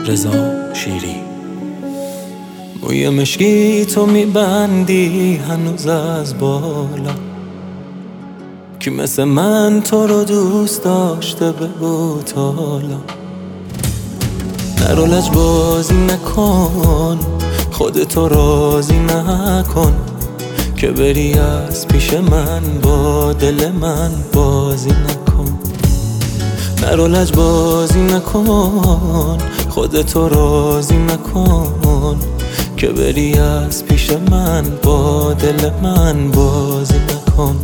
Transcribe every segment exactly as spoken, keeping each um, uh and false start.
رضا شیری. موی مشکی تو میبندی هنوز از بالا، کی مثل من تو رو دوست داشته بگو تا حالا. نرو لج بازی نکن، خودتو راضی نکن که بری از پیش من با دل من بازی نکن. نرو لج بازی نکن، خودتو راضی نکن که بری از پیش من با دل من بازی نکن.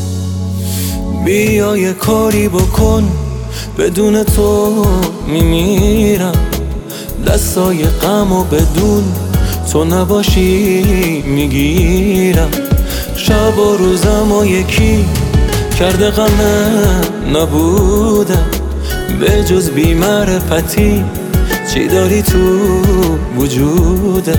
بیا یه کاری بکن، بدون تو میمیرم. دستای غم و بدون تو نباشی میگیرم. شب و روزم و یکی کرده غمه نبودم، به جز بی‌معرفتی چی داری تو وجودت؟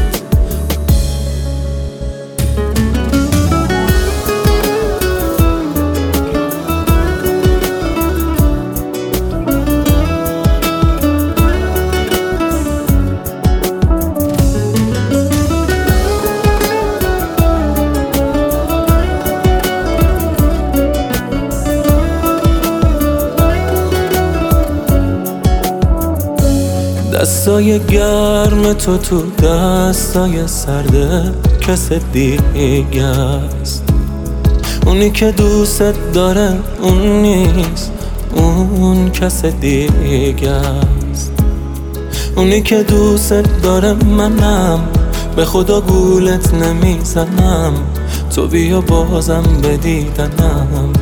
دستای گرم تو تو دستای سرده کس دیگه است. اونی که دوست داره اون نیست، اون کس دیگه است. اونی که دوست داره منم، به خدا گولت نمیزنم، تو بیا بازم بدیدنم.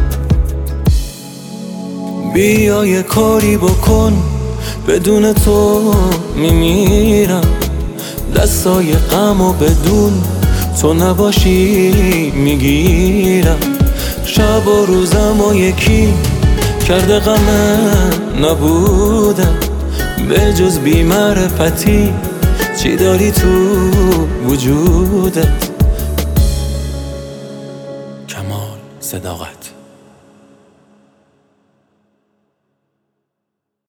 بیا یه کاری بکن، بدون تو میمیرم. دستای غم و بدون تو نباشی میگیرم. شب و روزم و یکی کرده غمه نبودم، به جز بی‌معرفتی چی داری تو وجودت؟ کمال صداقت.